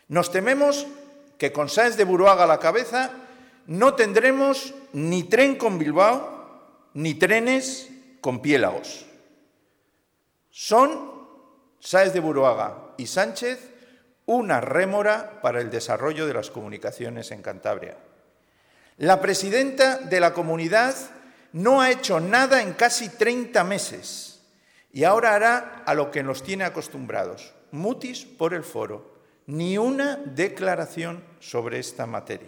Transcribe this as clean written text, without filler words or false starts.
Nos tememos que con Sáenz de Buruaga a la cabeza no tendremos ni tren con Bilbao ni trenes con Piélagos. Son Sáenz de Buruaga y Sánchez una rémora para el desarrollo de las comunicaciones en Cantabria. La presidenta de la comunidad no ha hecho nada en casi 30 meses y ahora hará a lo que nos tiene acostumbrados, mutis por el foro, ni una declaración sobre esta materia.